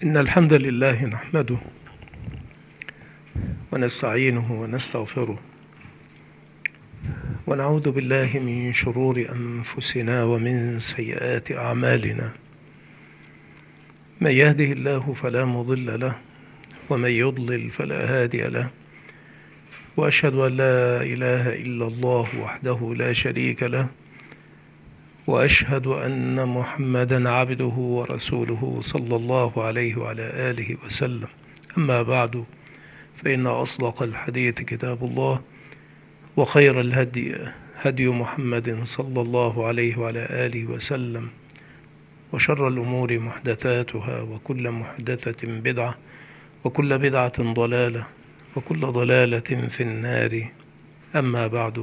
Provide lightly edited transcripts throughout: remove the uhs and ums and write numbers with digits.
إن الحمد لله نحمده ونستعينه ونستغفره ونعوذ بالله من شرور أنفسنا ومن سيئات أعمالنا. من يهده الله فلا مضل له ومن يضلل فلا هادي له، وأشهد أن لا إله إلا الله وحده لا شريك له، وأشهد أن محمدا عبده ورسوله صلى الله عليه وعلى آله وسلم. أما بعد، فإن أصدق الحديث كتاب الله، وخير الهدي هدي محمد صلى الله عليه وعلى آله وسلم، وشر الأمور محدثاتها، وكل محدثة بدعة، وكل بدعة ضلالة، وكل ضلالة في النار. أما بعد،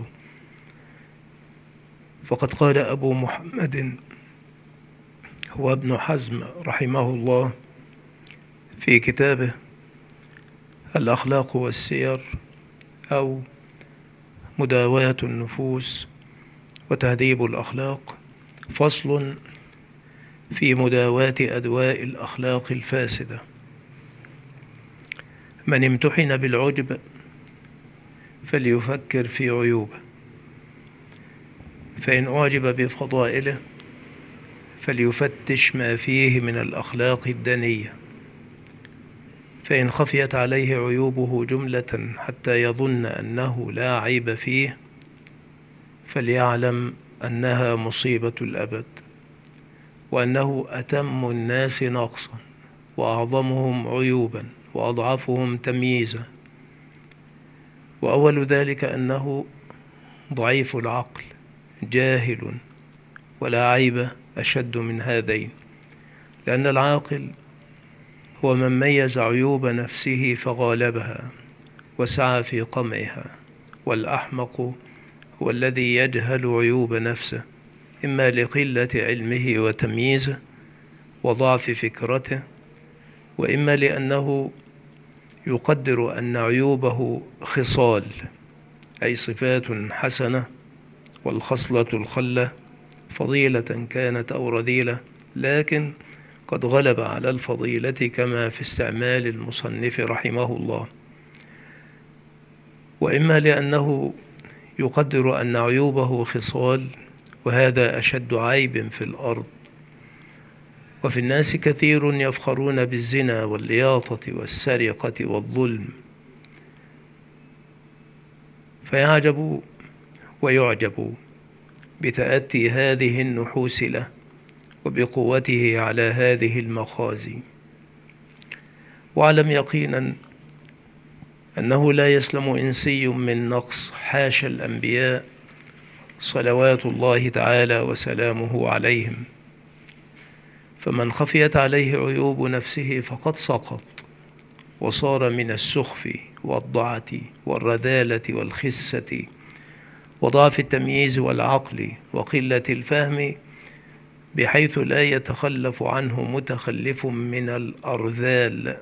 فقد قال أبو محمد هو ابن حزم رحمه الله في كتابه الأخلاق والسير، أو مداواة النفوس وتهذيب الأخلاق، فصل في مداواة أدواء الأخلاق الفاسدة. من امتحن بالعجب فليفكر في عيوبه، فإن أعجب بفضائله فليفتش ما فيه من الأخلاق الدنية، فإن خفيت عليه عيوبه جملة حتى يظن أنه لا عيب فيه فليعلم أنها مصيبة الأبد، وأنه أتم الناس نقصا وأعظمهم عيوبا وأضعفهم تمييزا. وأول ذلك أنه ضعيف العقل جاهل، ولا عيب أشد من هذين، لأن العاقل هو من ميز عيوب نفسه فغالبها وسعى في قمعها، والأحمق هو الذي يجهل عيوب نفسه، إما لقلة علمه وتمييزه وضعف فكرته، وإما لأنه يقدر أن عيوبه خصال، أي صفات حسنة، والخصلة الخلة فضيلة كانت أو رذيلة، لكن قد غلب على الفضيلة كما في استعمال المصنف رحمه الله. وإما لأنه يقدر أن عيوبه خصال، وهذا أشد عيب في الأرض. وفي الناس كثير يفخرون بالزنا واللياطة والسرقة والظلم، فيعجب ويعجب بتأتي هذه النحوس له وبقوته على هذه المخازي. واعلم يقينا أنه لا يسلم إنسي من نقص، حاشا الأنبياء صلوات الله تعالى وسلامه عليهم. فمن خفيت عليه عيوب نفسه فقد سقط، وصار من السخف والضعة والرذالة والخسة وضعف التمييز والعقل وقلة الفهم، بحيث لا يتخلف عنه متخلف من الأرذال،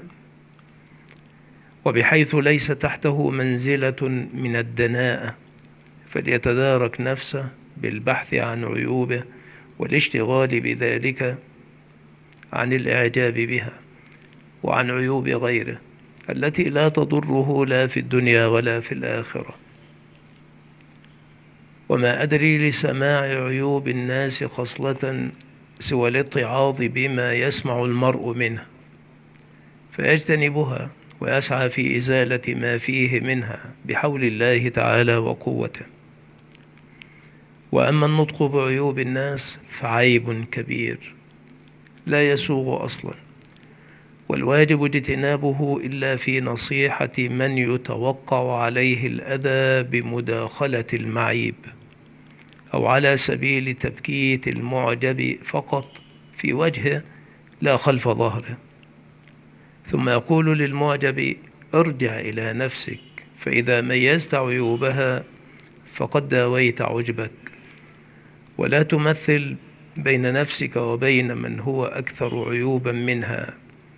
وبحيث ليس تحته منزلة من الدناءة، فليتدارك نفسه بالبحث عن عيوبه والاشتغال بذلك عن الإعجاب بها وعن عيوب غيره التي لا تضره لا في الدنيا ولا في الآخرة. وما أدري لسماع عيوب الناس خصلة سوى الاتعاظ بما يسمع المرء منها، فيجتنبها ويسعى في إزالة ما فيه منها بحول الله تعالى وقوته. وأما النطق بعيوب الناس فعيب كبير لا يسوغ أصلا، والواجب اجتنابه إلا في نصيحة من يتوقع عليه الأذى بمداخلة المعيب، أو على سبيل تبكيت المعجب فقط في وجهه لا خلف ظهره. ثم يقول للمعجب: ارجع إلى نفسك، فإذا ميزت عيوبها فقد داويت عجبك، ولا تمثل بين نفسك وبين من هو أكثر عيوبا منها،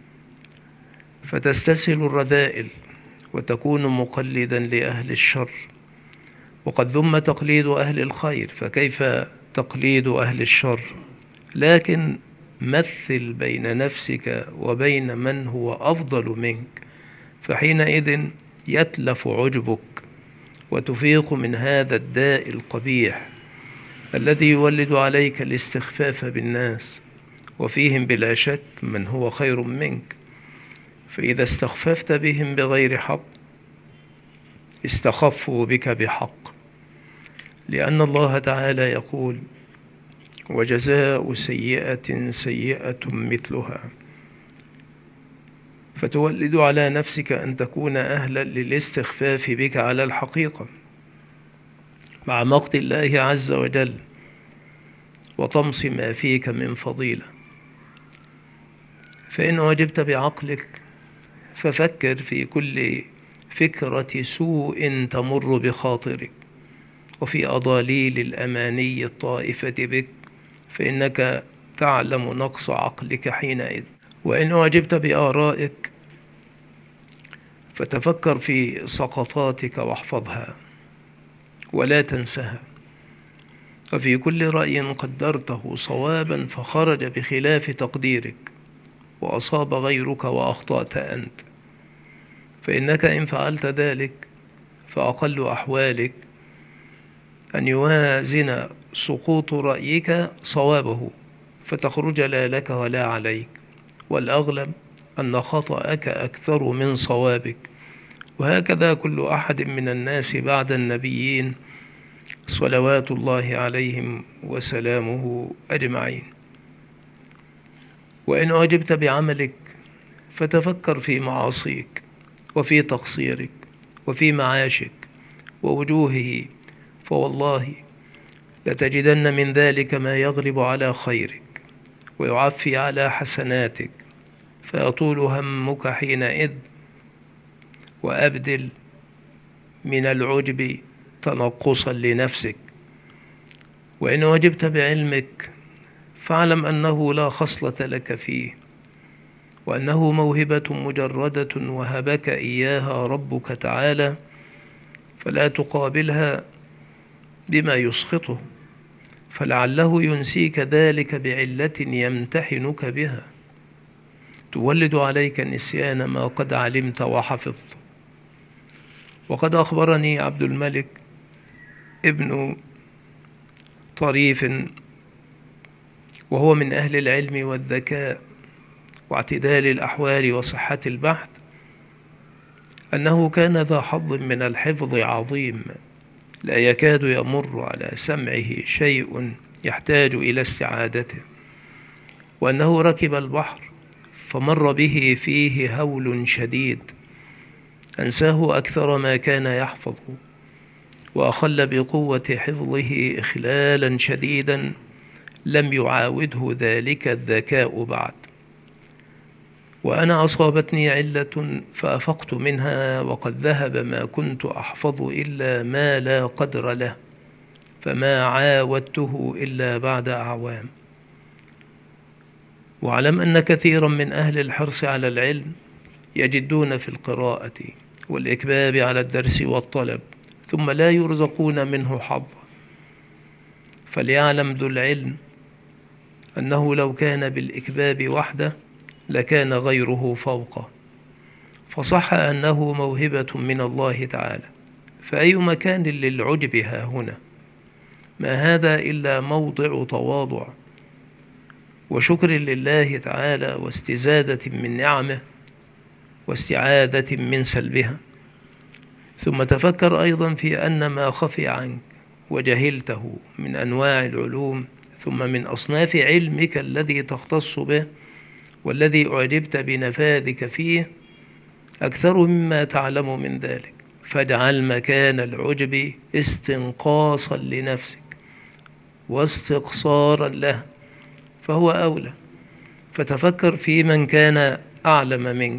فتستسهل الرذائل وتكون مقلدا لأهل الشر. وقد ذم تقليد أهل الخير، فكيف تقليد أهل الشر؟ لكن مثل بين نفسك وبين من هو أفضل منك، فحينئذ يتلف عجبك وتفيق من هذا الداء القبيح الذي يولد عليك الاستخفاف بالناس، وفيهم بلا شك من هو خير منك. فإذا استخففت بهم بغير حق استخفوا بك بحق، لأن الله تعالى يقول: وجزاء سيئة سيئة مثلها. فتولد على نفسك أن تكون أهلا للاستخفاف بك على الحقيقة مع مقت الله عز وجل، وطمس ما فيك من فضيلة. فإن أعجبت بعقلك ففكر في كل فكرة سوء تمر بخاطرك، وفي أضاليل الأماني الطائفة بك، فإنك تعلم نقص عقلك حينئذ. وإن أعجبت بآرائك فتفكر في سقطاتك واحفظها ولا تنسها، وفي كل رأي قدرته صوابا فخرج بخلاف تقديرك وأصاب غيرك وأخطأت أنت، فإنك إن فعلت ذلك فأقل أحوالك أن يوازن سقوط رأيك صوابه فتخرج لا لك ولا عليك، والأغلب أن خطأك أكثر من صوابك. وهكذا كل أحد من الناس بعد النبيين صلوات الله عليهم وسلامه أجمعين. وإن أعجبت بعملك فتفكر في معاصيك وفي تقصيرك وفي معاشك ووجوهه، فوالله لتجدن من ذلك ما يغلب على خيرك ويعفي على حسناتك، فيطول همك حينئذ، وأبدل من العجب تنقصا لنفسك. وإن أعجبت بعلمك فاعلم أنه لا خصلة لك فيه، وأنه موهبة مجردة وهبك إياها ربك تعالى، فلا تقابلها بما يسخطه، فلعله ينسيك ذلك بعلة يمتحنك بها تولد عليك نسيان ما قد علمت وحفظت. وقد أخبرني عبد الملك ابن طريف، وهو من أهل العلم والذكاء واعتدال الأحوال وصحة البحث، أنه كان ذا حظ من الحفظ عظيم، لا يكاد يمر على سمعه شيء يحتاج إلى استعادته، وأنه ركب البحر فمر به فيه هول شديد أنساه أكثر ما كان يحفظ، وأخل بقوة حفظه إخلالا شديدا لم يعاوده ذلك الذكاء بعد. وأنا أصابتني علة فأفقت منها، وقد ذهب ما كنت أحفظ إلا ما لا قدر له، فما عاودته إلا بعد أعوام. واعلم أن كثيرا من أهل الحرص على العلم يجدون في القراءة والإكباب على الدرس والطلب، ثم لا يرزقون منه حظا. فليعلم ذو العلم أنه لو كان بالإكباب وحده لكان غيره فوقه، فصح أنه موهبة من الله تعالى، فأي مكان للعجب ها هنا؟ ما هذا إلا موضع تواضع وشكر لله تعالى واستزادة من نعمه واستعاذة من سلبها. ثم تفكر أيضا في أن ما خفي عنك وجهلته من أنواع العلوم، ثم من أصناف علمك الذي تختص به والذي أعجبت بنفاذك فيه، أكثر مما تعلم من ذلك، فاجعل مكان العجب استنقاصا لنفسك واستقصارا له، فهو أولى. فتفكر في من كان أعلم منك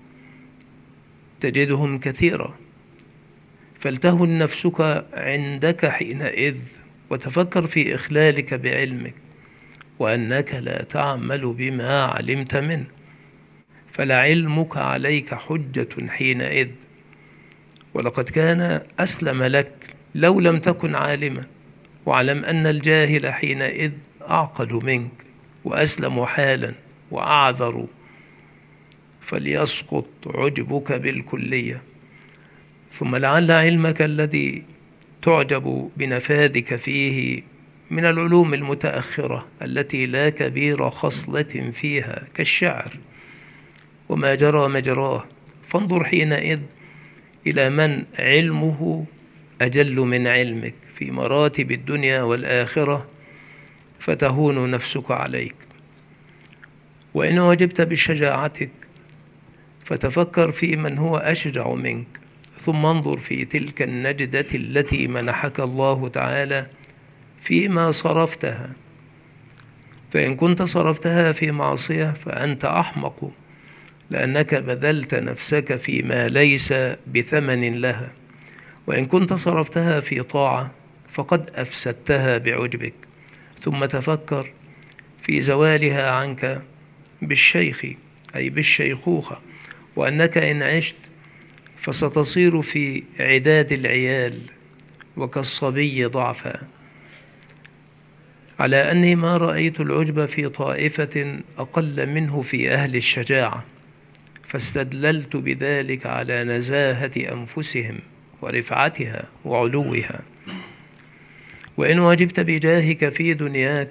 تجدهم كثيرا، فلتهن نفسك عندك حينئذ، وتفكر في إخلالك بعلمك وأنك لا تعمل بما علمت منه، فلعلمك عليك حجة حينئذ. ولقد كان أسلم لك لو لم تكن عالما، واعلم أن الجاهل حينئذ أعقل منك وأسلم حالا وأعذر، فليسقط عجبك بالكلية. ثم لعل علمك الذي تعجب بنفاذك فيه من العلوم المتأخرة التي لا كبير خصلة فيها كالشعر وما جرى مجراه، فانظر حينئذ إلى من علمه أجل من علمك في مراتب الدنيا والآخرة، فتهون نفسك عليك. وإن وجبت بشجاعتك فتفكر في من هو أشجع منك، ثم انظر في تلك النجدة التي منحك الله تعالى فيما صرفتها، فإن كنت صرفتها في معصية فأنت أحمق، لأنك بذلت نفسك فيما ليس بثمن لها، وإن كنت صرفتها في طاعة فقد أفسدتها بعجبك. ثم تفكر في زوالها عنك بالشيخ أي بالشيخوخة، وأنك إن عشت فستصير في عداد العيال وكالصبي ضعفا، على أني ما رأيت العجب في طائفة أقل منه في أهل الشجاعة، فاستدللت بذلك على نزاهة أنفسهم ورفعتها وعلوها. وإن واجبت بجاهك في دنياك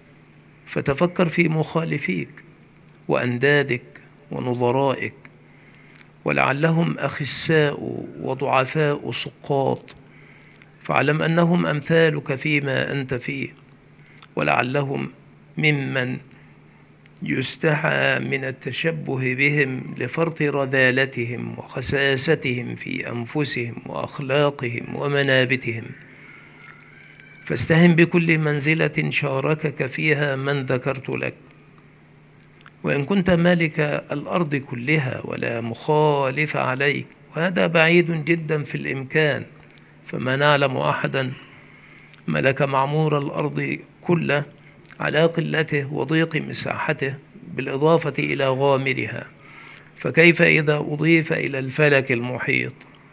فتفكر في مخالفيك وأندادك ونظرائك، ولعلهم أخساء وضعفاء سقاط، فاعلم أنهم أمثالك فيما أنت فيه، ولعلهم ممن يستحى من التشبه بهم لفرط رذالتهم وخساستهم في أنفسهم وأخلاقهم ومنابتهم. فاستهن بكل منزلة شاركك فيها من ذكرت لك، وإن كنت مالك الأرض كلها ولا مخالف عليك، وهذا بعيد جدا في الإمكان، فما نعلم أحدا ملك معمور الأرض كله على قلته وضيق مساحته بالإضافة إلى غامرها، فكيف إذا أضيف إلى الفلك المحيط؟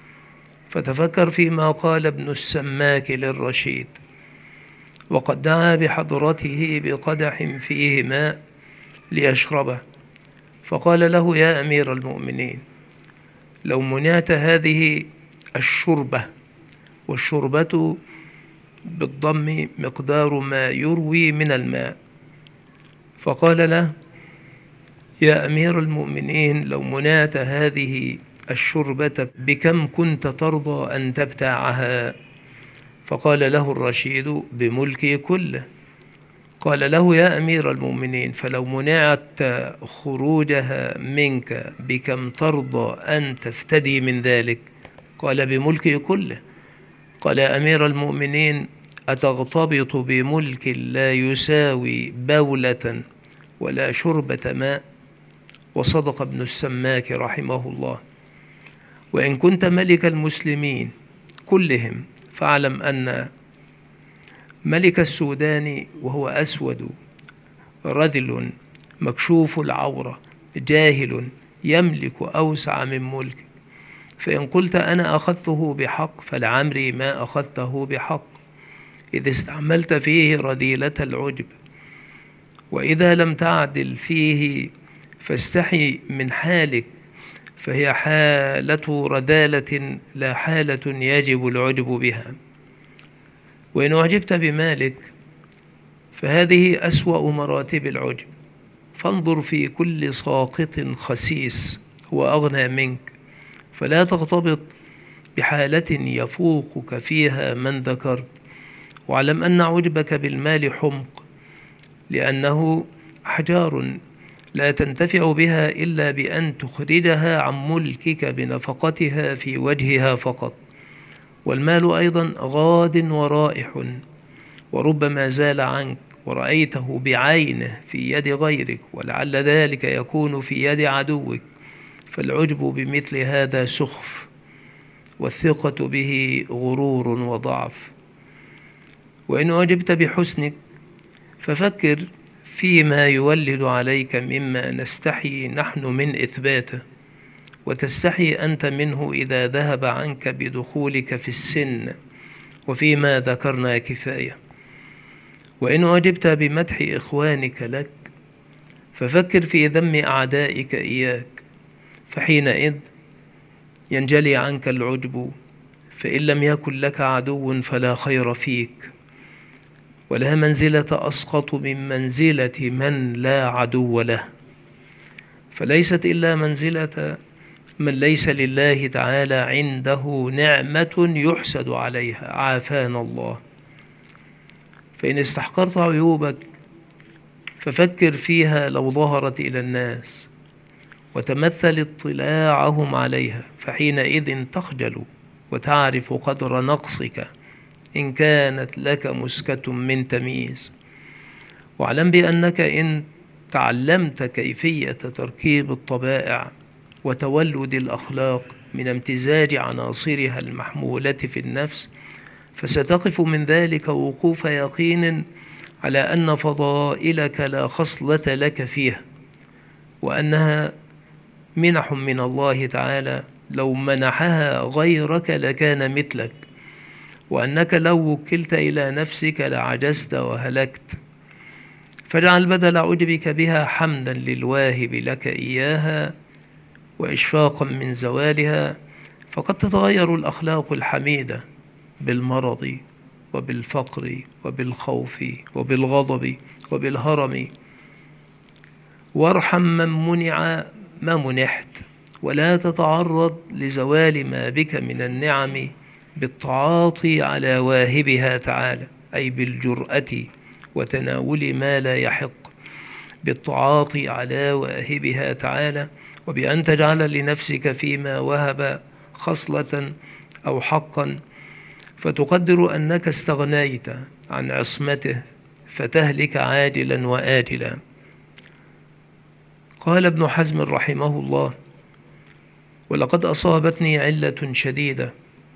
فتفكر فيما قال ابن السماك للرشيد وقد دعا بحضرته بقدح فيه ماء ليشربه، فقال له: يا أمير المؤمنين، لو منعت هذه الشربة، والشربة بالضم مقدار ما يروي من الماء، فقال له: يا أمير المؤمنين، لو منعت هذه الشربة بكم كنت ترضى أن تبتاعها؟ فقال له الرشيد: بملكي كله. قال له: يا أمير المؤمنين، فلو منعت خروجها منك بكم ترضى أن تفتدي من ذلك؟ قال: بملكي كله. قال: يا أمير المؤمنين، أتغتبط بملك لا يساوي بولة ولا شربة ماء؟ وصدق ابن السماك رحمه الله. وإن كنت ملك المسلمين كلهم فاعلم أن ملك السودان، وهو أسود رذل مكشوف العورة جاهل، يملك أوسع من ملكك، فإن قلت أنا أخذته بحق فلعمري ما أخذته بحق، إذ استعملت فيه رذيلة العجب. وإذا لم تعدل فيه فاستحي من حالك، فهي حالة رذالة لا حالة يجب العجب بها. وإن أعجبت بمالك فهذه أسوأ مراتب العجب، فانظر في كل ساقط خسيس هو أغنى منك، فلا تغتبط بحالة يفوقك فيها من ذكرت، واعلم أن عجبك بالمال حمق، لأنه أحجار لا تنتفع بها إلا بأن تخرجها عن ملكك بنفقتها في وجهها فقط. والمال أيضا غاد ورائح، وربما زال عنك ورأيته بعينه في يد غيرك، ولعل ذلك يكون في يد عدوك، فالعجب بمثل هذا سخف، والثقة به غرور وضعف. وإن أعجبت بحسنك ففكر فيما يولد عليك مما نستحي نحن من إثباته، وتستحي أنت منه إذا ذهب عنك بدخولك في السن، وفيما ذكرنا كفاية. وإن أعجبت بمدح إخوانك لك ففكر في ذم أعدائك إياك، فحينئذ ينجلي عنك العجب، فإن لم يكن لك عدو فلا خير فيك، ولا منزلة أسقط من منزلة من لا عدو له، فليست إلا منزلة من ليس لله تعالى عنده نعمة يحسد عليها، عافانا الله. فإن استحقرت عيوبك ففكر فيها لو ظهرت إلى الناس، وتمثل اطلاعهم عليها، فحينئذ تخجل وتعرف قدر نقصك إن كانت لك مسكة من تمييز. واعلم بأنك إن تعلمت كيفية تركيب الطبائع وتولد الأخلاق من امتزاج عناصرها المحمولة في النفس، فستقف من ذلك وقوف يقين على أن فضائلك لا خصلة لك فيها، وأنها منح من الله تعالى لو منحها غيرك لكان مثلك، وأنك لو وكلت إلى نفسك لعجزت وهلكت. فاجعل بدل عجبك بها حمدا للواهب لك إياها وإشفاقا من زوالها، فقد تتغير الأخلاق الحميدة بالمرض وبالفقر وبالخوف وبالغضب وبالهرم. وارحم من منع ما منحت، ولا تتعرض لزوال ما بك من النعم بالتعاطي على واهبها تعالى، أي بالجرأة وتناول ما لا يحق، بالتعاطي على واهبها تعالى، وبأن تجعل لنفسك فيما وهب خصلة أو حقا، فتقدر أنك استغنيت عن عصمته فتهلك عاجلا وآجلا. قال ابن حزم رحمه الله: ولقد أصابتني علة شديدة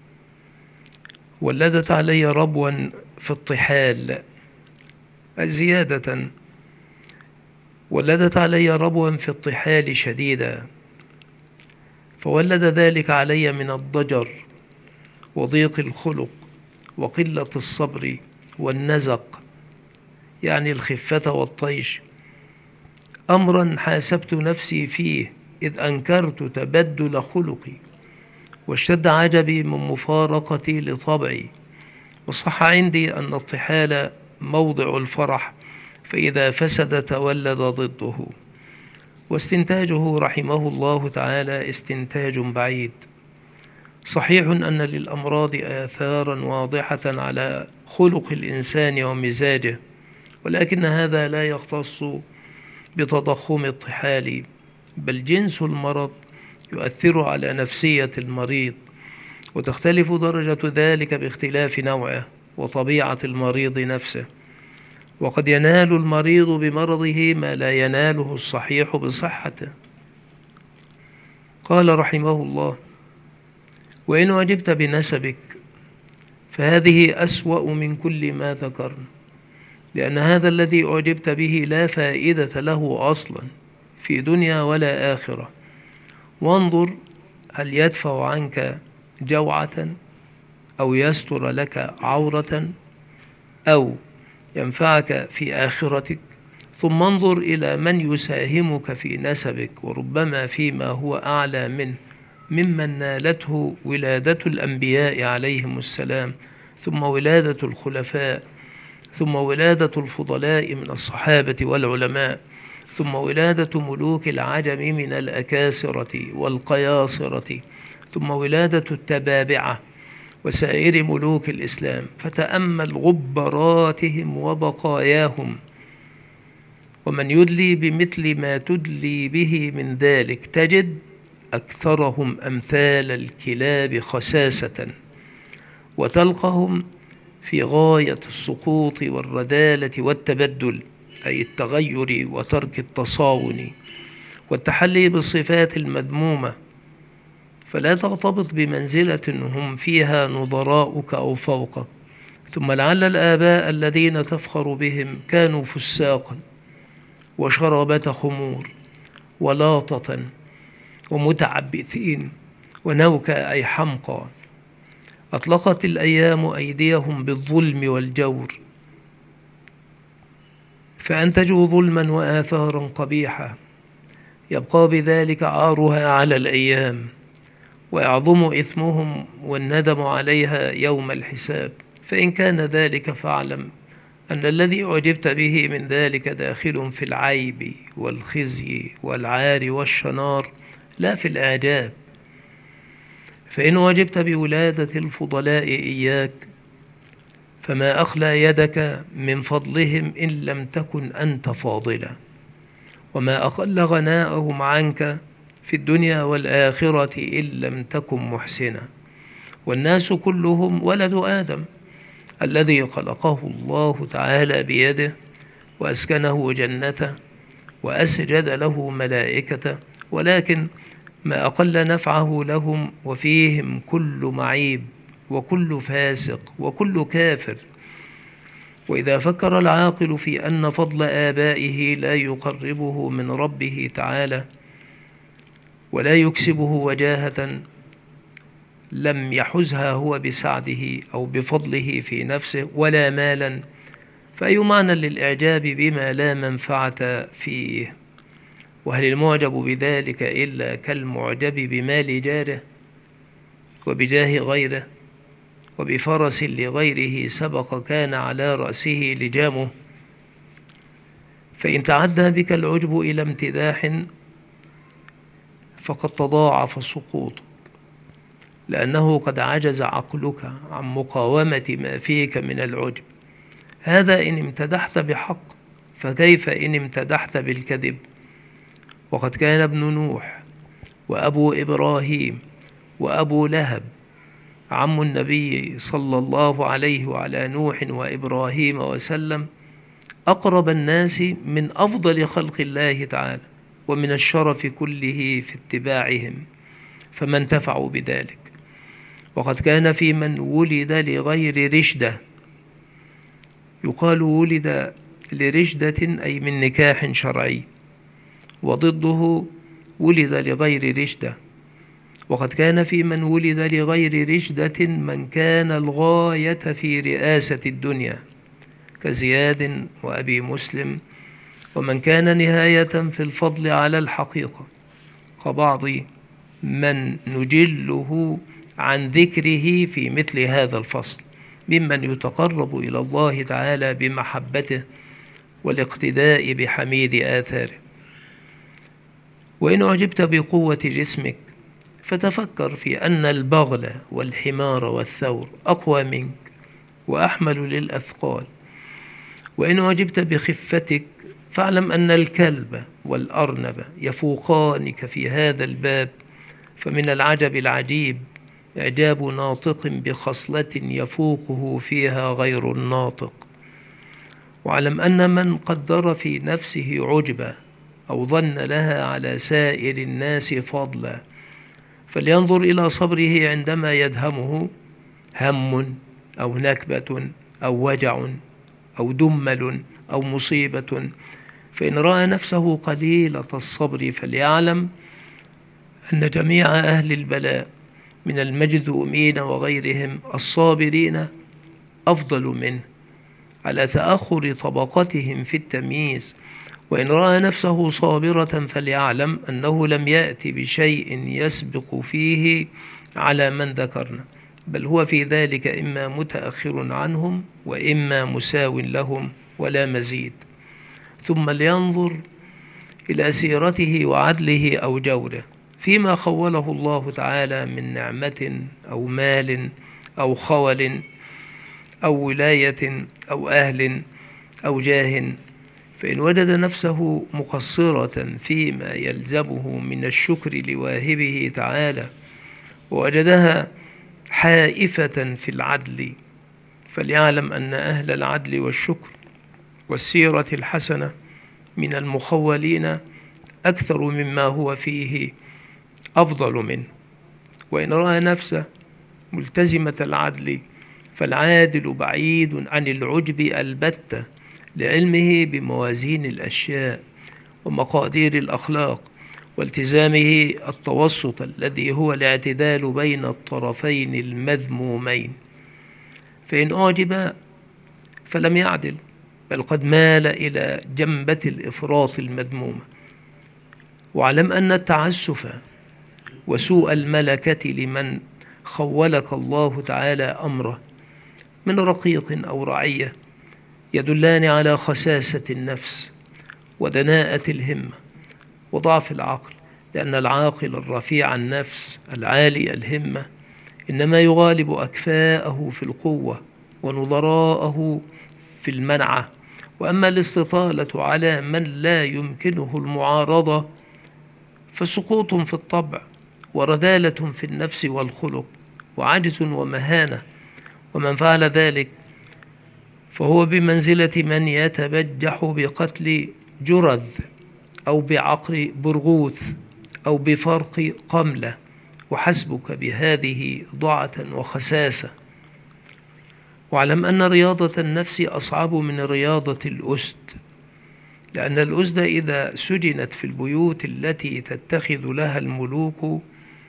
ولدت علي ربوا في الطحال، زيادة، ولدت علي ربوا في الطحال شديدا، فولد ذلك علي من الضجر وضيق الخلق وقلة الصبر والنزق، يعني الخفة والطيش، أمرا حاسبت نفسي فيه إذ أنكرت تبدل خلقي، واشتد عجبي من مفارقتي لطبعي، وصح عندي أن الطحال موضع الفرح، فإذا فسد تولد ضده. واستنتاجه رحمه الله تعالى استنتاج بعيد. صحيح أن للأمراض آثارا واضحة على خلق الإنسان ومزاجه، ولكن هذا لا يختص بتضخم الطحال، بل جنس المرض يؤثر على نفسية المريض، وتختلف درجة ذلك باختلاف نوعه وطبيعة المريض نفسه، وقد ينال المريض بمرضه ما لا يناله الصحيح بصحته. قال رحمه الله: وإن أعجبت بنسبك فهذه أسوأ من كل ما ذكرنا، لأن هذا الذي أعجبت به لا فائدة له أصلا في دنيا ولا آخرة. وانظر هل يدفع عنك جوعة أو يستر لك عورة أو ينفعك في آخرتك. ثم انظر إلى من يساهمك في نسبك، وربما فيما هو أعلى منه، ممن نالته ولادة الأنبياء عليهم السلام، ثم ولادة الخلفاء، ثم ولادة الفضلاء من الصحابة والعلماء، ثم ولادة ملوك العجم من الأكاسرة والقياصرة، ثم ولادة التبابعة وسائر ملوك الإسلام. فتأمل غبراتهم وبقاياهم، ومن يدلي بمثل ما تدلي به من ذلك تجد أكثرهم أمثال الكلاب خساسة، وتلقهم في غاية السقوط والردالة والتبدل، أي التغير وترك التصاون والتحلي بالصفات المذمومة. فلا تغتبط بمنزلة هم فيها نظراؤك أو فوقك. ثم لعل الآباء الذين تفخر بهم كانوا فساقا وشربة خمور ولاطة ومتعبثين ونوكا أي حمقى. أطلقت الأيام أيديهم بالظلم والجور، فأنتجوا ظلما وآثارا قبيحة يبقى بذلك عارها على الأيام، ويعظم إثمهم والندم عليها يوم الحساب. فإن كان ذلك فاعلم أن الذي أعجبت به من ذلك داخل في العيب والخزي والعار والشنار، لا في الإعجاب. فإن أعجبت بولادة الفضلاء إياك فما أخلى يدك من فضلهم إن لم تكن أنت فاضلا، وما أقل غناءهم عنك في الدنيا والآخرة إن لم تكن محسنا. والناس كلهم ولد آدم الذي خلقه الله تعالى بيده وأسكنه جنته وأسجد له ملائكته، ولكن ما أقل نفعه لهم وفيهم كل معيب وكل فاسق وكل كافر. وإذا فكر العاقل في أن فضل آبائه لا يقربه من ربه تعالى ولا يكسبه وجاهة لم يحزها هو بسعده أو بفضله في نفسه ولا مالا، فأي معنى للإعجاب بما لا منفعة فيه؟ وهل المعجب بذلك إلا كالمعجب بمال جاره وبجاه غيره وبفرس لغيره سبق كان على رأسه لجامه؟ فإن تعدى بك العجب إلى امتداح فقد تضاعف سقوطك، لأنه قد عجز عقلك عن مقاومة ما فيك من العجب. هذا إن امتدحت بحق، فكيف إن امتدحت بالكذب؟ وقد كان ابن نوح وأبو إبراهيم وأبو لهب عم النبي صلى الله عليه وعلى نوح وإبراهيم وسلم أقرب الناس من أفضل خلق الله تعالى ومن الشرف كله في اتباعهم، فما انتفعوا بذلك. وقد كان في من ولد لغير رشدة، يقال ولد لرشدة أي من نكاح شرعي، وضده ولد لغير رشدة. وقد كان في من ولد لغير رشدة من كان الغاية في رئاسة الدنيا كزياد وأبي مسلم، ومن كان نهاية في الفضل على الحقيقة كبعض من نجله عن ذكره في مثل هذا الفصل ممن يتقرب إلى الله تعالى بمحبته والاقتداء بحميد آثاره. وإن أعجبت بقوة جسمك فتفكر في أن البغل والحمار والثور أقوى منك وأحمل للأثقال. وإن أعجبت بخفتك فاعلم أن الكلب والأرنب يفوقانك في هذا الباب. فمن العجب العجيب إعجاب ناطق بخصلة يفوقه فيها غير الناطق. واعلم أن من قدر في نفسه عجبا أو ظن لها على سائر الناس فضلا فلينظر إلى صبره عندما يدهمه هم أو نكبة أو وجع أو دمل أو مصيبة. فإن رأى نفسه قليلة الصبر فليعلم أن جميع أهل البلاء من المجذومين وغيرهم الصابرين أفضل منه على تأخر طبقتهم في التمييز. وإن رأى نفسه صابرة فليعلم أنه لم يأتي بشيء يسبق فيه على من ذكرنا، بل هو في ذلك إما متأخر عنهم وإما مساو لهم ولا مزيد. ثم لينظر إلى سيرته وعدله أو جوره فيما خوله الله تعالى من نعمة أو مال أو خول أو ولاية أو أهل أو جاه. فإن وجد نفسه مقصرة فيما يلزمه من الشكر لواهبه تعالى ووجدها حائفة في العدل فليعلم أن أهل العدل والشكر والسيرة الحسنة من المخولين أكثر مما هو فيه أفضل منه. وإن رأى نفسه ملتزمة العدل فالعادل بعيد عن العجب البتة لعلمه بموازين الأشياء ومقادير الأخلاق والتزامه التوسط الذي هو الاعتدال بين الطرفين المذمومين. فإن أعجب فلم يعدل بل قد مال إلى جنبة الإفراط المذمومة. واعلم أن التعسف وسوء الملكة لمن خولك الله تعالى أمره من رقيق أو رعية يدلان على خساسة النفس ودناءة الهمة وضعف العقل، لأن العاقل الرفيع النفس العالي الهمة إنما يغالب أكفاءه في القوة ونظراءه في المنعة. وأما الاستطالة على من لا يمكنه المعارضة فسقوط في الطبع ورذالة في النفس والخلق وعجز ومهانة، ومن فعل ذلك فهو بمنزلة من يتبجح بقتل جرذ أو بعقر برغوث أو بفرق قملة، وحسبك بهذه ضعة وخساسة. واعلم أن رياضة النفس أصعب من رياضة الأسد، لأن الأسد إذا سجنت في البيوت التي تتخذ لها الملوك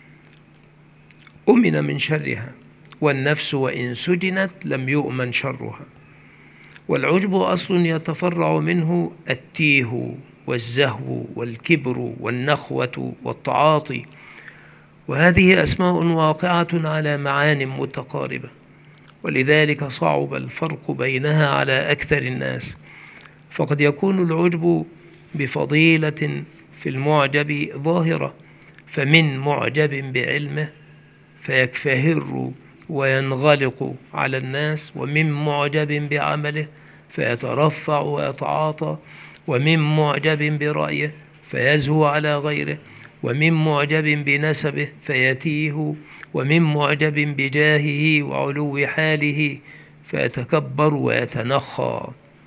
أمن من شرها، والنفس وإن سجنت لم يؤمن شرها. والعجب أصل يتفرع منه التيه والزهو والكبر والنخوة والتعاطي، وهذه أسماء واقعة على معان متقاربة، ولذلك صعب الفرق بينها على أكثر الناس. فقد يكون العجب بفضيلة في المعجب ظاهرة، فمن معجب بعلمه فيكفهر وينغلق على الناس، ومن معجب بعمله فيترفع ويتعاطى، ومن معجب برأيه فيزهو على غيره، ومن معجب بنسبه فيتيه، ومن معجب بجاهه وعلو حاله فيتكبر ويتنخى.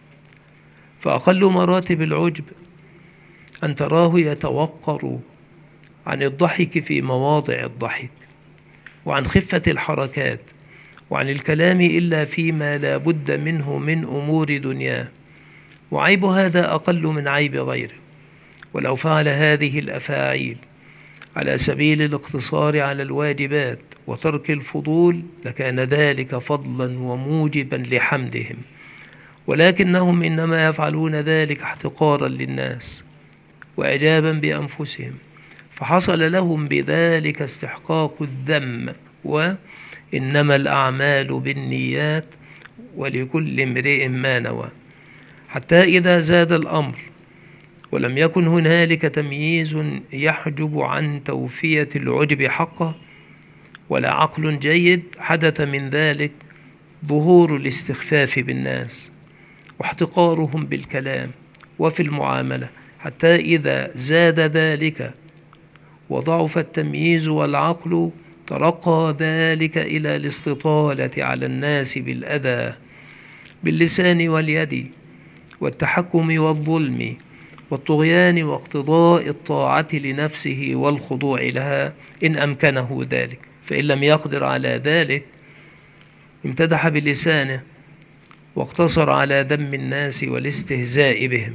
فأقل مراتب العجب أن تراه يتوقر عن الضحك في مواضع الضحك، وعن خفة الحركات، وعن الكلام إلا فيما لا بد منه من أمور دنياه، وعيب هذا أقل من عيب غيره. ولو فعل هذه الأفاعيل على سبيل الاقتصار على الواجبات وترك الفضول لكان ذلك فضلا وموجبا لحمدهم، ولكنهم إنما يفعلون ذلك احتقارا للناس وإعجابا بأنفسهم، فحصل لهم بذلك استحقاق الذم. وإنما الأعمال بالنيات ولكل امرئ ما نوى. حتى إذا زاد الأمر ولم يكن هنالك تمييز يحجب عن توفية العجب حقه ولا عقل جيد، حدث من ذلك ظهور الاستخفاف بالناس واحتقارهم بالكلام وفي المعاملة، حتى إذا زاد ذلك وضعف التمييز والعقل ترقى ذلك إلى الاستطالة على الناس بالأذى باللسان واليد والتحكم والظلم والطغيان واقتضاء الطاعة لنفسه والخضوع لها إن أمكنه ذلك، فإن لم يقدر على ذلك امتدح بلسانه واقتصر على ذم الناس والاستهزاء بهم.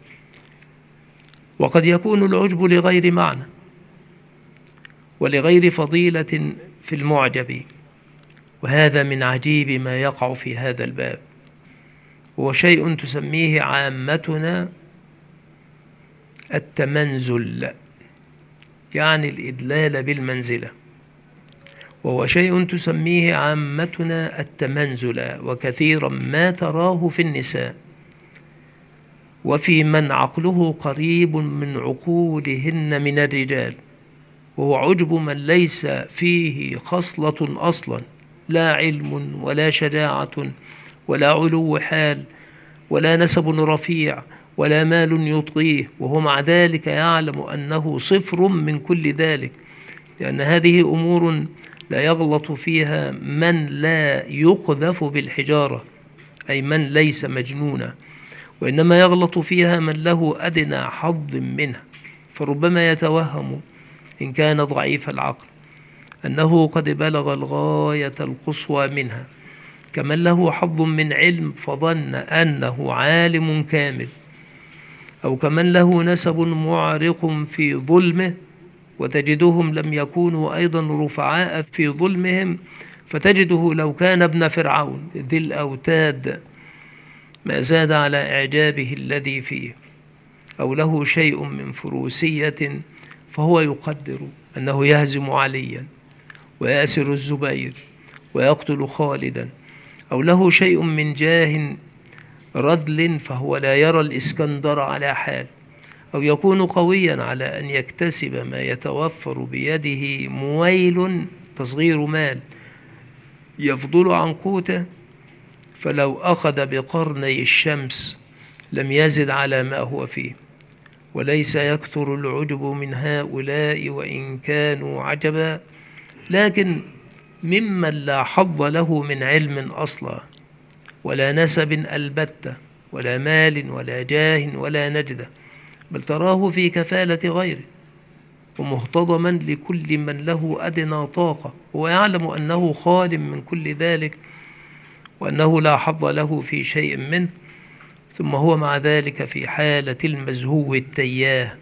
وقد يكون العجب لغير معنى ولغير فضيلة في المعجب، وهذا من عجيب ما يقع في هذا الباب، هو شيء تسميه عامتنا التمنزل، يعني الإدلال بالمنزلة، وهو شيء تسميه عامتنا التمنزل، وكثيرا ما تراه في النساء وفي من عقله قريب من عقولهن من الرجال، وهو عجب من ليس فيه خصلة أصلا، لا علم ولا شجاعة ولا علو حال ولا نسب رفيع ولا مال يطغيه، وهو مع ذلك يعلم أنه صفر من كل ذلك، لأن هذه أمور لا يغلط فيها من لا يقذف بالحجارة، أي من ليس مجنونا، وإنما يغلط فيها من له أدنى حظ منها، فربما يتوهم إن كان ضعيف العقل أنه قد بلغ الغاية القصوى منها، كمن له حظ من علم فظن أنه عالم كامل، أو كمن له نسب معرق في ظلمه وتجدهم لم يكونوا أيضا رفعاء في ظلمهم، فتجده لو كان ابن فرعون ذي الأوتاد ما زاد على إعجابه الذي فيه، أو له شيء من فروسية فهو يقدر أنه يهزم عليا ويأسر الزبير ويقتل خالدا، أو له شيء من جاه رذل فهو لا يرى الإسكندر على حال، أو يكون قويا على أن يكتسب ما يتوفر بيده مويل تصغير مال يفضل عن قوته، فلو أخذ بقرني الشمس لم يزد على ما هو فيه. وليس يكثر العجب من هؤلاء وإن كانوا عجبا، لكن ممن لا حظ له من علم أصلا، ولا نسب البتة، ولا مال ولا جاه ولا نجدة، بل تراه في كفالة غيره ومهتضما لكل من له أدنى طاقة، ويعلم أنه خال من كل ذلك وأنه لا حظ له في شيء منه، ثم هو مع ذلك في حالة المزهو التياه.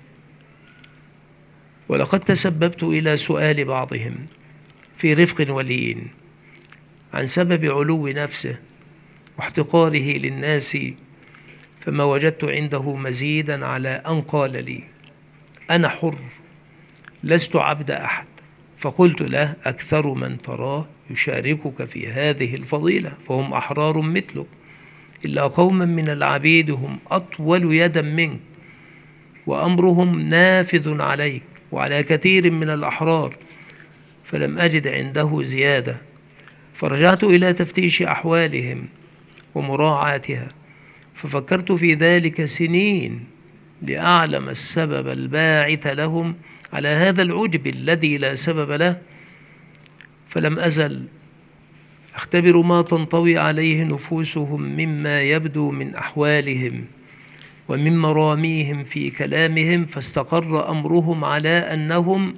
ولقد تسببت إلى سؤال بعضهم في رفق ولين عن سبب علو نفسه واحتقاره للناس، فما وجدت عنده مزيدا على أن قال لي: أنا حر لست عبد أحد. فقلت له: أكثر من تراه يشاركك في هذه الفضيلة فهم أحرار مثلك، إلا قوما من العبيد هم أطول يدا منك وأمرهم نافذ عليك وعلى كثير من الأحرار، فلم أجد عنده زيادة، فرجعت إلى تفتيش أحوالهم ومراعاتها، ففكرت في ذلك سنين لأعلم السبب الباعث لهم على هذا العجب الذي لا سبب له، فلم أزل أختبر ما تنطوي عليه نفوسهم مما يبدو من أحوالهم ومن مراميهم في كلامهم، فاستقر أمرهم على أنهم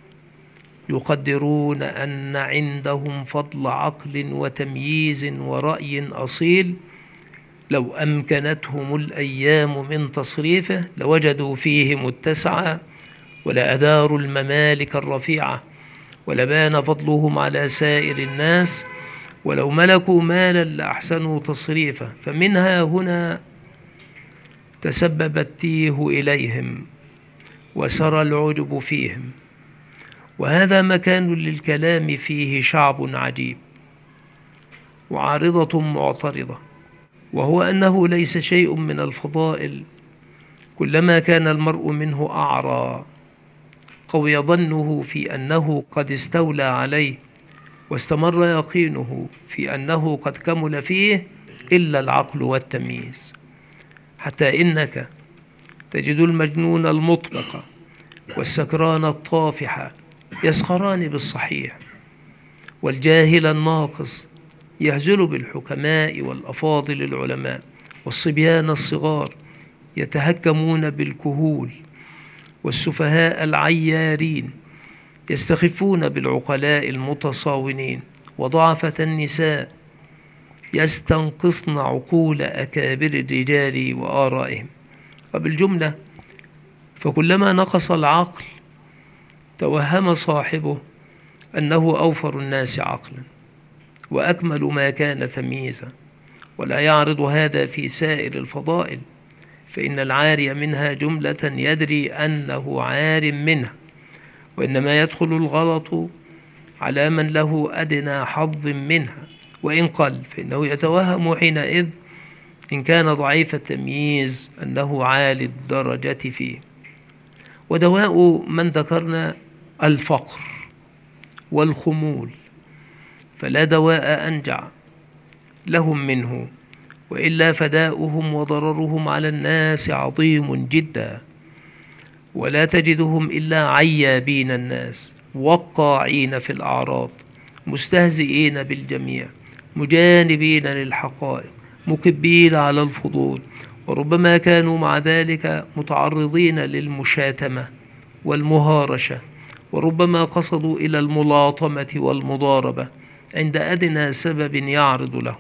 يقدرون أن عندهم فضل عقل وتمييز ورأي أصيل، لو أمكنتهم الأيام من تصريفه لوجدوا فيه متسعا، ولأداروا الممالك الرفيعة، ولبان فضلهم على سائر الناس، ولو ملكوا مالا لأحسنوا تصريفه. فمنها هنا تسبب التيه إليهم وسرى العجب فيهم، وهذا مكان للكلام فيه شعب عجيب وعارضة معترضة، وهو أنه ليس شيء من الفضائل كلما كان المرء منه أعرى قوي ظنه في أنه قد استولى عليه واستمر يقينه في أنه قد كمل فيه إلا العقل والتمييز، حتى إنك تجد المجنون المطلق والسكران الطافح يسخران بالصحيح، والجاهل الناقص يهزل بالحكماء والأفاضل العلماء، والصبيان الصغار يتهكمون بالكهول، والسفهاء العيارين يستخفون بالعقلاء المتصاونين، وضعفة النساء يستنقصن عقول أكابر الرجال وآرائهم. وبالجملة فكلما نقص العقل توهم صاحبه أنه أوفر الناس عقلا وأكمل ما كان تمييزا، ولا يعرض هذا في سائر الفضائل، فإن العاري منها جملة يدري أنه عار منها، وإنما يدخل الغلط على من له أدنى حظ منها وإن قل، فإنه يتوهم حينئذ إن كان ضعيف التمييز أنه عالي الدرجة فيه. ودواء من ذكرنا الفقر والخمول، فلا دواء أنجع لهم منه، وإلا فداؤهم وضررهم على الناس عظيم جدا، ولا تجدهم إلا عيابين الناس، وقاعين في الأعراض، مستهزئين بالجميع، مجانبين للحقائق، مكبين على الفضول، وربما كانوا مع ذلك متعرضين للمشاتمة والمهارشة، وربما قصدوا إلى الملاطمة والمضاربة عند أدنى سبب يعرض له.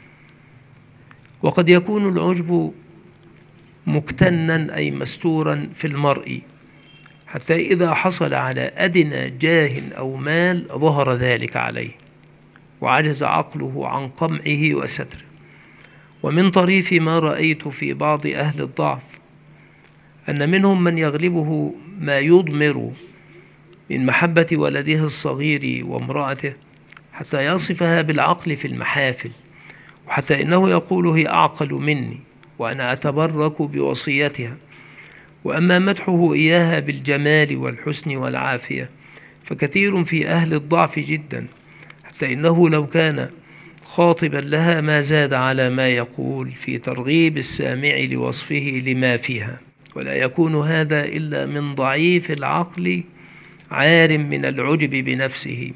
وقد يكون العجب مكتنا أي مستورا في المرء، حتى إذا حصل على أدنى جاه أو مال ظهر ذلك عليه، وعجز عقله عن قمعه وستره، ومن طريف ما رأيت في بعض أهل الضعف أن منهم من يغلبه ما يضمر من محبة ولده الصغير وامرأته حتى يصفها بالعقل في المحافل، وحتى إنه يقول هي أعقل مني وأنا أتبرك بوصيتها. وأما مدحه إياها بالجمال والحسن والعافية فكثير في أهل الضعف جدا، حتى إنه لو كان خاطبا لها ما زاد على ما يقول في ترغيب السامع لوصفه لما فيها، ولا يكون هذا إلا من ضعيف العقل عار من العجب بنفسه.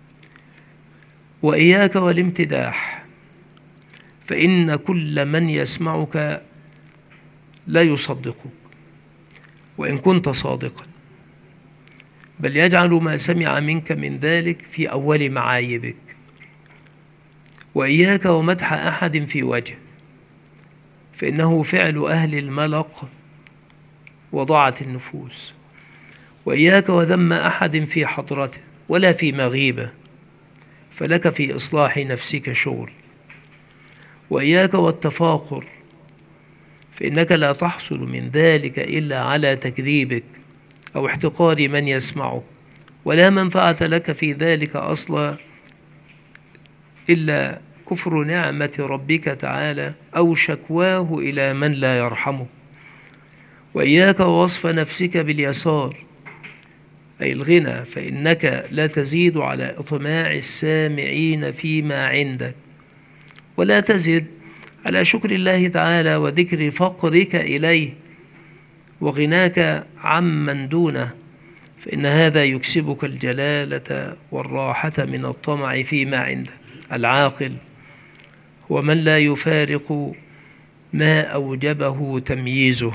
وإياك والامتداح، فإن كل من يسمعك لا يصدقك وإن كنت صادقا، بل يجعل ما سمع منك من ذلك في أول معايبك. وإياك ومدح أحد في وجه، فإنه فعل أهل الملق وضاعة النفوس. وإياك وذم أحد في حضرته ولا في مغيبة، فلك في إصلاح نفسك شغل. وإياك والتفاخر، فإنك لا تحصل من ذلك إلا على تكذيبك أو احتقار من يسمعه، ولا منفعة لك في ذلك أصلا إلا كفر نعمة ربك تعالى أو شكواه إلى من لا يرحمه. وإياك ووصف نفسك باليسار أي الغنى، فإنك لا تزيد على إطماع السامعين فيما عندك، ولا تزد على شكر الله تعالى وذكر فقرك إليه وغناك عمن دونه، فإن هذا يكسبك الجلالة والراحة من الطمع فيما عنده. العاقل هو من لا يفارق ما أوجبه تمييزه.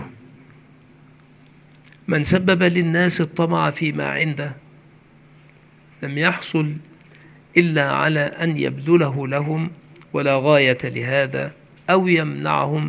من سبب للناس الطمع فيما عنده لم يحصل إلا على أن يبذله لهم ولا غاية لهذا، أو يمنعهم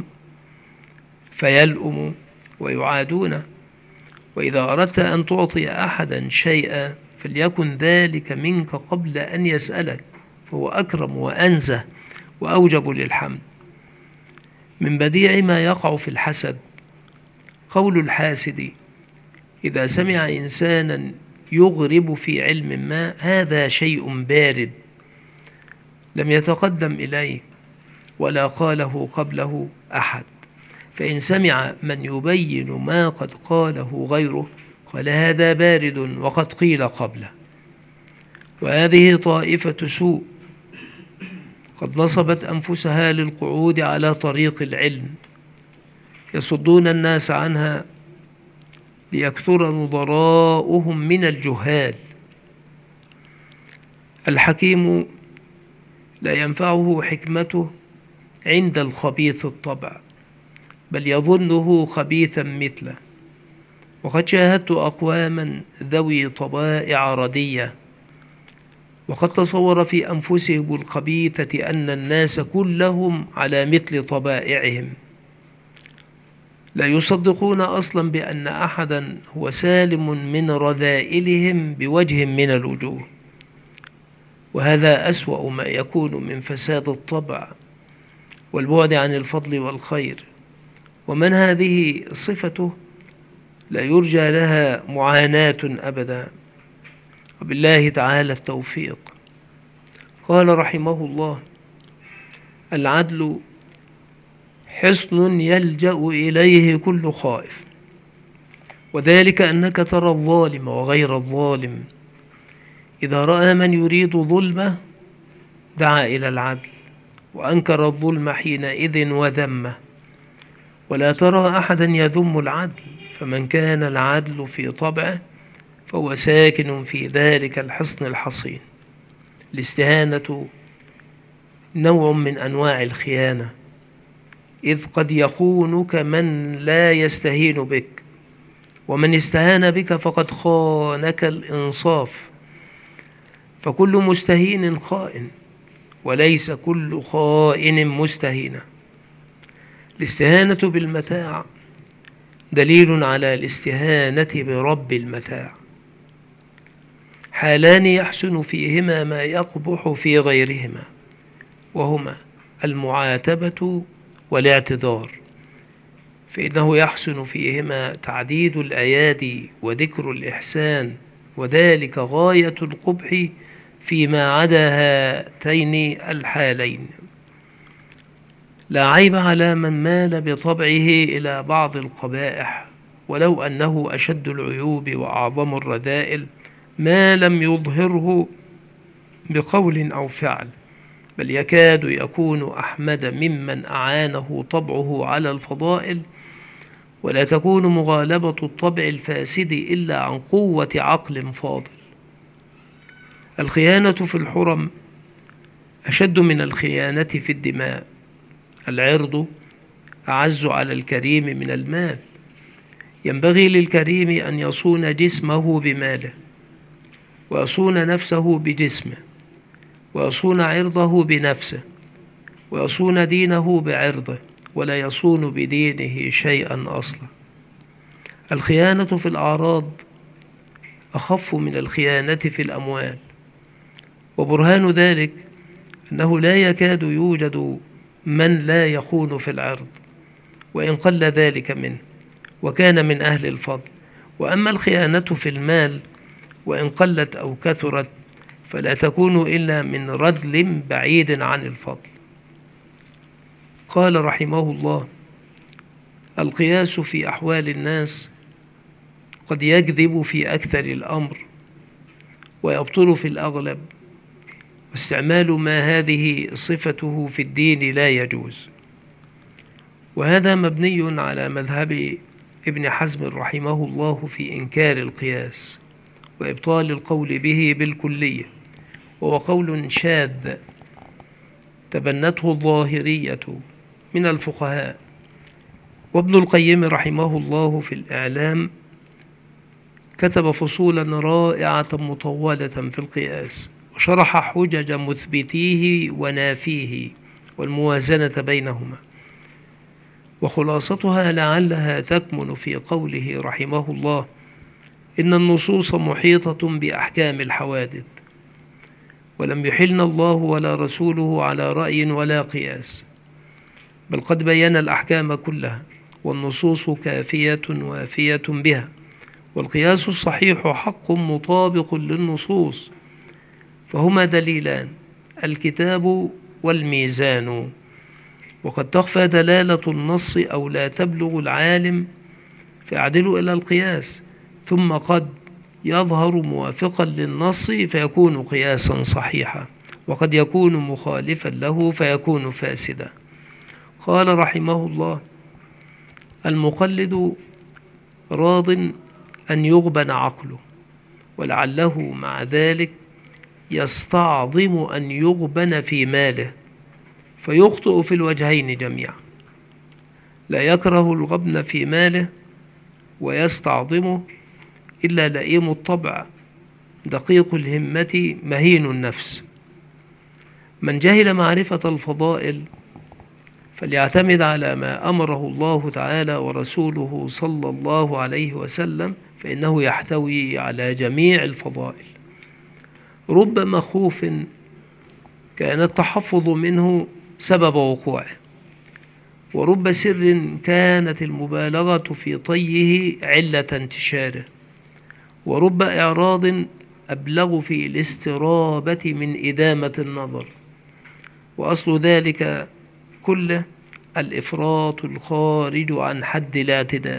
فيلؤم ويعادونه. وإذا أردت أن تعطي أحدا شيئا فليكن ذلك منك قبل أن يسألك، فهو أكرم وأنزه وأوجب للحمد. من بديع ما يقع في الحسد قول الحاسد إذا سمع إنسانا يغرب في علم ما: هذا شيء بارد، لم يتقدم إليه ولا قاله قبله أحد. فإن سمع من يبين ما قد قاله غيره قال: هذا بارد وقد قيل قبله. وهذه طائفة سوء قد نصبت أنفسها للقعود على طريق العلم، يصدون الناس عنها ليكثر نظراؤهم من الجهال. الحكيم لا ينفعه حكمته عند الخبيث الطبع، بل يظنه خبيثا مثله. وقد شاهدت أقواما ذوي طبائع ردية وقد تصور في أنفسهم الخبيثة أن الناس كلهم على مثل طبائعهم، لا يصدقون أصلا بأن أحدا هو سالم من رذائلهم بوجه من الوجوه. وهذا أسوأ ما يكون من فساد الطبع والبعد عن الفضل والخير. ومن هذه صفته لا يرجى لها معاناة أبدا، وبالله تعالى التوفيق. قال رحمه الله: العدل حصن يلجأ إليه كل خائف، وذلك أنك ترى الظالم وغير الظالم إذا رأى من يريد ظلمه دعا إلى العدل وأنكر الظلم حينئذ وذمه، ولا ترى أحدا يذم العدل، فمن كان العدل في طبعه فهو ساكن في ذلك الحصن الحصين. الاستهانة نوع من أنواع الخيانة، إذ قد يخونك من لا يستهين بك، ومن استهان بك فقد خانك الإنصاف. فكل مستهين خائن، وليس كل خائن مستهين. الاستهانة بالمتاع دليل على الاستهانة برب المتاع. حالان يحسن فيهما ما يقبح في غيرهما، وهما المعاتبة والاعتذار، فإنه يحسن فيهما تعديد الأيادي وذكر الإحسان، وذلك غاية القبح فيما عدا هاتين الحالين. لا عيب على من مال بطبعه إلى بعض القبائح، ولو أنه أشد العيوب وأعظم الرذائل، ما لم يظهره بقول أو فعل، بل يكاد يكون أحمد ممن أعانه طبعه على الفضائل. ولا تكون مغالبة الطبع الفاسد إلا عن قوة عقل فاضل. الخيانة في الحرم أشد من الخيانة في الدماء. العرض أعز على الكريم من المال. ينبغي للكريم أن يصون جسمه بماله، ويصون نفسه بجسمه، ويصون عرضه بنفسه، ويصون دينه بعرضه، ولا يصون بدينه شيئا أصلا. الخيانة في الأعراض أخف من الخيانة في الأموال، وبرهان ذلك أنه لا يكاد يوجد من لا يخون في العرض، وإن قل ذلك منه وكان من أهل الفضل. وأما الخيانة في المال وإن قلت أو كثرت فلا تكون إلا من رذل بعيد عن الفضل. قال رحمه الله: القياس في أحوال الناس قد يكذب في أكثر الأمر ويبطل في الأغلب، واستعمال ما هذه صفته في الدين لا يجوز. وهذا مبني على مذهب ابن حزم رحمه الله في إنكار القياس وإبطال القول به بالكلية، وهو قول شاذ تبنته الظاهرية من الفقهاء. وابن القيم رحمه الله في الإعلام كتب فصولا رائعة مطولة في القياس، وشرح حجج مثبتيه ونافيه والموازنة بينهما، وخلاصتها لعلها تكمن في قوله رحمه الله: إن النصوص محيطة بأحكام الحوادث، ولم يحلن الله ولا رسوله على رأي ولا قياس، بل قد بين الأحكام كلها، والنصوص كافية وافية بها، والقياس الصحيح حق مطابق للنصوص، فهما دليلان: الكتاب والميزان. وقد تخفى دلالة النص أو لا تبلغ العالم فيعدل إلى القياس، ثم قد يظهر موافقا للنص فيكون قياسا صحيحا، وقد يكون مخالفا له فيكون فاسدا. قال رحمه الله: المقلد راض أن يغبن عقله، ولعله مع ذلك يستعظم أن يغبن في ماله، فيخطئ في الوجهين جميعا. لا يكره الغبن في ماله ويستعظمه إلا لئيم الطبع دقيق الهمة مهين النفس. من جهل معرفة الفضائل فليعتمد على ما أمره الله تعالى ورسوله صلى الله عليه وسلم، فإنه يحتوي على جميع الفضائل. رب مخوف كان التحفظ منه سبب وقوعه، ورب سر كانت المبالغة في طيه علة انتشاره، ورب إعراض أبلغ في الاسترابة من إدامة النظر، وأصل ذلك كله الإفراط الخارج عن حد الاعتدال.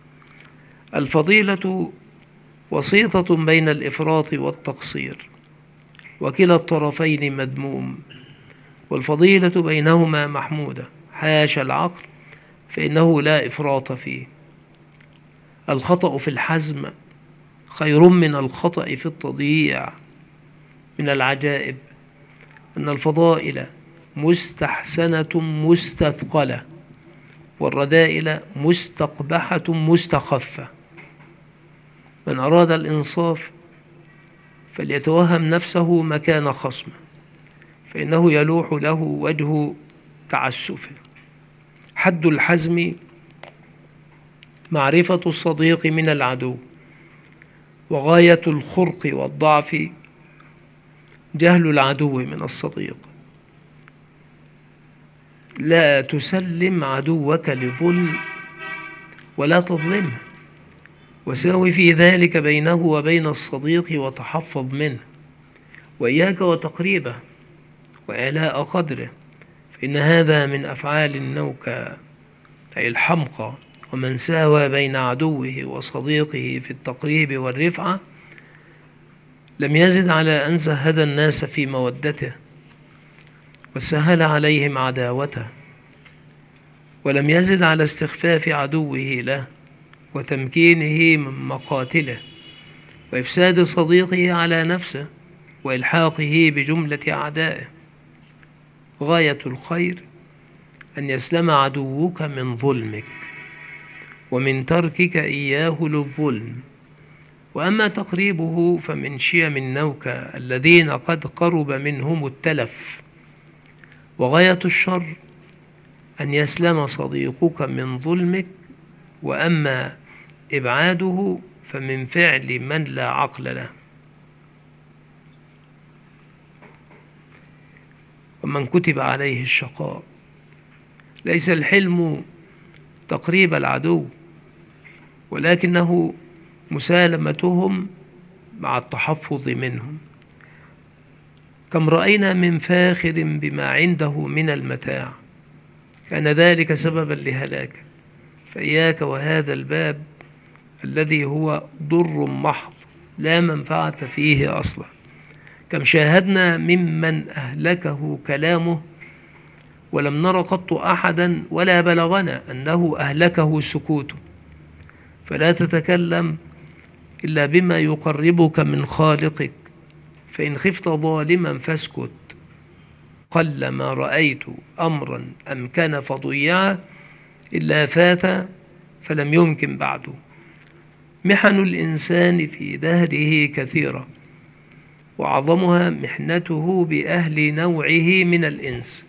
الفضيلة وسيطة بين الإفراط والتقصير، وكلا الطرفين مذموم، والفضيلة بينهما محمودة، حاشا العقل، فإنه لا إفراط فيه. الخطأ في الحزم خير من الخطأ في التضييع. من العجائب أن الفضائل مستحسنة مستثقلة، والرذائل مستقبحة مستخفة. من أراد الإنصاف فليتوهم نفسه مكان خصمه، فإنه يلوح له وجه تعسفه. حد الحزم معرفة الصديق من العدو، وغاية الخرق والضعف جهل العدو من الصديق. لا تسلم عدوك لظلم ولا تظلمه، وساوي في ذلك بينه وبين الصديق وتحفظ منه، وإياك وتقريبه وإعلاء قدره، فإن هذا من أفعال النوكة أي الحمقى. ومن ساوى بين عدوه وصديقه في التقريب والرفعة لم يزد على أن زهد الناس في مودته وسهل عليهم عداوته، ولم يزد على استخفاف عدوه له وتمكينه من مقاتله وإفساد صديقه على نفسه وإلحاقه بجملة أعدائه. غاية الخير أن يسلم عدوك من ظلمك ومن تركك إياه للظلم. وأما تقريبه فمن شيم النوكة الذين قد قرب منهم التلف. وغاية الشر أن يسلم صديقك من ظلمك، وأما إبعاده فمن فعل من لا عقل له. ومن كتب عليه الشقاء ليس الحلم تقريب العدو، ولكنه مسالمتهم مع التحفظ منهم. كم رأينا من فاخر بما عنده من المتاع كان ذلك سببا لهلاكه، فإياك وهذا الباب الذي هو ضر محض لا منفعة فيه أصلا. كم شاهدنا ممن أهلكه كلامه ولم نر قط أحدا ولا بلغنا أنه أهلكه سكوته. فلا تتكلم إلا بما يقربك من خالقك، فإن خفت ظالما فاسكت. قلما رأيت أمرا أمكن فضيعه إلا فات فلم يمكن بعده. محن الإنسان في دهره كثيرة، وأعظمها محنته بأهل نوعه من الإنس.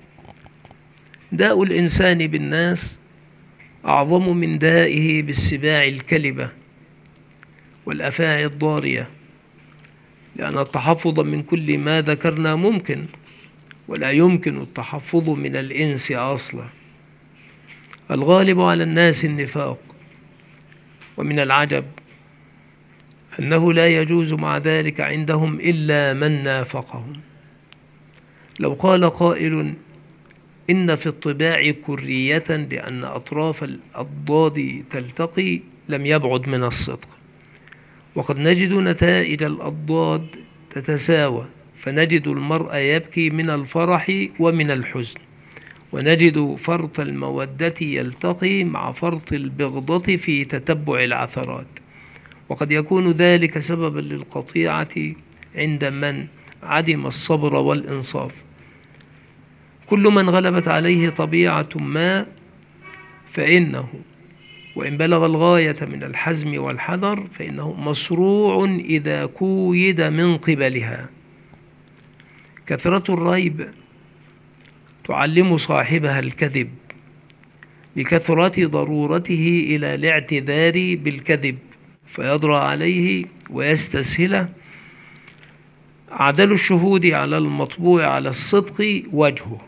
داء الإنسان بالناس أعظم من دائه بالسباع الكلبة والأفاعي الضارية، لأن التحفظ من كل ما ذكرنا ممكن، ولا يمكن التحفظ من الإنس أصلا. الغالب على الناس النفاق، ومن العجب أنه لا يجوز مع ذلك عندهم إلا من نافقهم. لو قال قائل إن في الطباع كرية بأن أطراف الأضداد تلتقي لم يبعد من الصدق، وقد نجد نتائج الأضداد تتساوى، فنجد المرء يبكي من الفرح ومن الحزن، ونجد فرط المودة يلتقي مع فرط البغضة في تتبع العثرات، وقد يكون ذلك سببا للقطيعة عند من عدم الصبر والإنصاف. كل من غلبت عليه طبيعة ما فإنه وإن بلغ الغاية من الحزم والحذر فإنه مصروع إذا كويد من قبلها. كثرة الريب تعلم صاحبها الكذب لكثرة ضرورته إلى الاعتذار بالكذب، فيضرى عليه ويستسهله. عدل الشهود على المطبوع على الصدق وجهه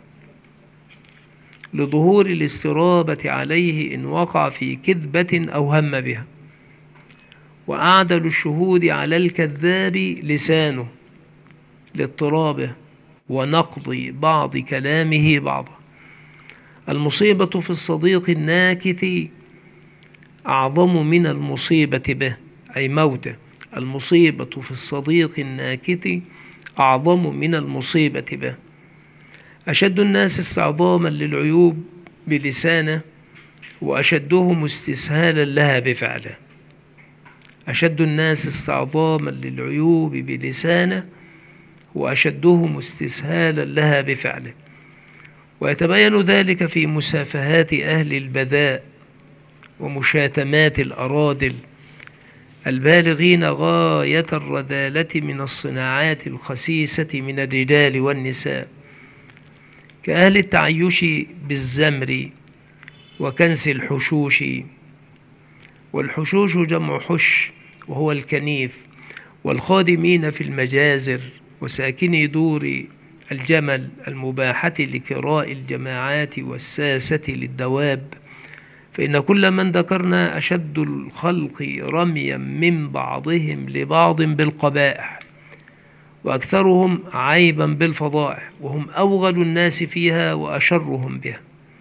لظهور الاسترابة عليه إن وقع في كذبة أو هم بها، وأعدل الشهود على الكذاب لسانه لاضطرابه ونقض بعض كلامه بعضا. المصيبة في الصديق الناكث أعظم من المصيبة به، أي موته. المصيبة في الصديق الناكث أعظم من المصيبة به. أشد الناس استعظاما للعيوب بلسانه وأشدهم استسهالا لها بفعله. أشد الناس استعظاما للعيوب بلسانه وأشدهم استسهالا لها بفعله. ويتبين ذلك في مسافهات أهل البذاء ومشاتمات الأراذل البالغين غاية الرذالة من الصناعات الخسيسة من الرجال والنساء، كأهل التعيش بالزمر وكنس الحشوش. والحشوش جمع حش وهو الكنيف، والخادمين في المجازر وساكني دور الجمل المباحة لكراء الجماعات والساسة للدواب، فإن كل من ذكرنا أشد الخلق رميا من بعضهم لبعض بالقبائح، وأكثرهم عيبا بالفضائح، وهم أوغل الناس فيها وأشرهم بها.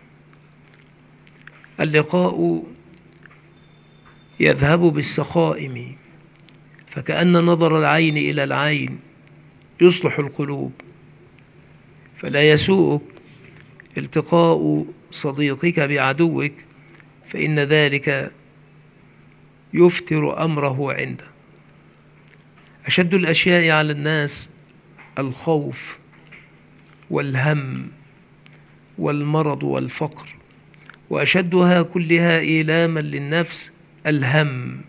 اللقاء يذهب بالسخائم، فكأن نظر العين إلى العين يصلح القلوب، فلا يسوءك التقاء صديقك بعدوك، فإن ذلك يفتر أمره عنده. أشد الأشياء على الناس الخوف والهم والمرض والفقر، وأشدها كلها إيلاما للنفس الهم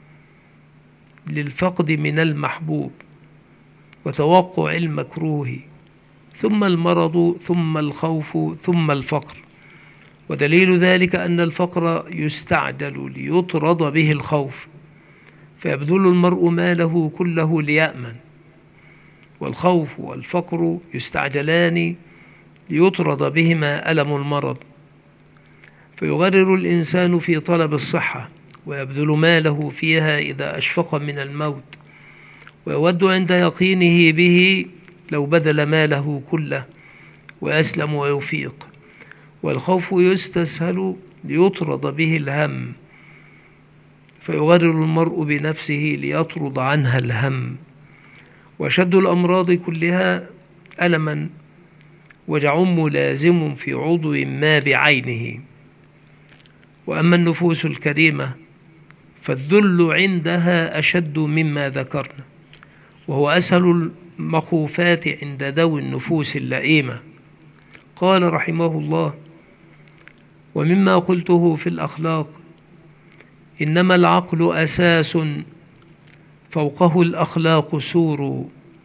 للفقد من المحبوب وتوقع المكروه، ثم المرض، ثم الخوف، ثم الفقر. ودليل ذلك أن الفقر يستعجل ليطرد به الخوف، فيبذل المرء ماله كله ليأمن، والخوف والفقر يستعجلان ليطرد بهما ألم المرض، فيغرر الإنسان في طلب الصحة ويبذل ماله فيها إذا أشفق من الموت، ويود عند يقينه به لو بذل ماله كله وأسلم ويفيق. والخوف يستسهل ليطرد به الهم، فيغرر المرء بنفسه ليطرد عنها الهم. وشد الأمراض كلها ألما وجع ملازم في عضو ما بعينه. وأما النفوس الكريمة فالذل عندها أشد مما ذكرنا، وهو أسهل المخوفات عند ذوي النفوس اللئيمة. قال رحمه الله: ومما قلته في الأخلاق إنما العقل أساس فوقه الأخلاق سور،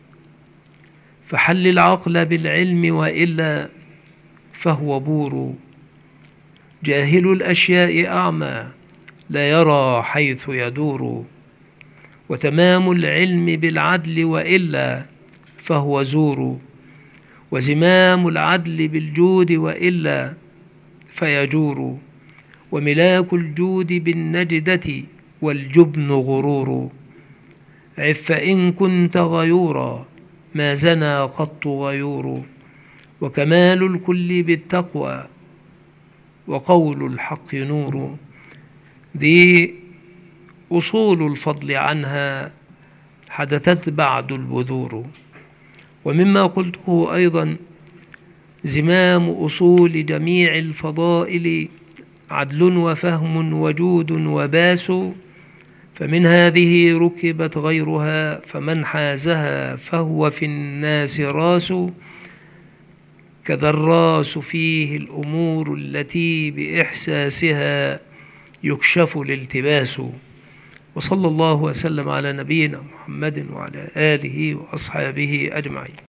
فحل العقل بالعلم وإلا فهو بور. جاهل الأشياء أعمى لا يرى حيث يدور، وتمام العلم بالعدل وإلا فهو زور، وزمام العدل بالجود وإلا فيجور، وملاك الجود بالنجدة والجبن غرور. عف إن كنت غيورا ما زنى قط غيور، وكمال الكل بالتقوى وقول الحق نور. ذي أصول الفضل عنها حدثت بعد البذور. ومما قلته أيضا زمام أصول جميع الفضائل عدل وفهم وجود وباس، فمن هذه ركبت غيرها، فمن حازها فهو في الناس راس. كذا الراس فيه الأمور التي بإحساسها يكشف الالتباس. وصلى الله وسلم على نبينا محمد وعلى آله وأصحابه أجمعين.